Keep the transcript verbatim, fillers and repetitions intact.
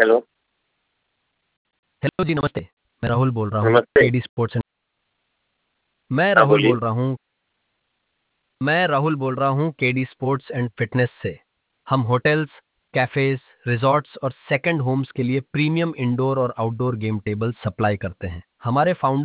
Hello. Hello जी, नमस्ते। मैं राहुल बोल रहा हूँ नमस्ते। केडी स्पोर्ट्स एंड मैं हाँ, राहुल बोलिए। बोल रहा हूँ मैं राहुल बोल रहा हूँ केडी स्पोर्ट्स एंड फिटनेस से। हम होटल्स, कैफेज, रिजॉर्ट्स और सेकंड होम्स के लिए प्रीमियम इंडोर और आउटडोर गेम टेबल सप्लाई करते हैं। हमारे फाउंडर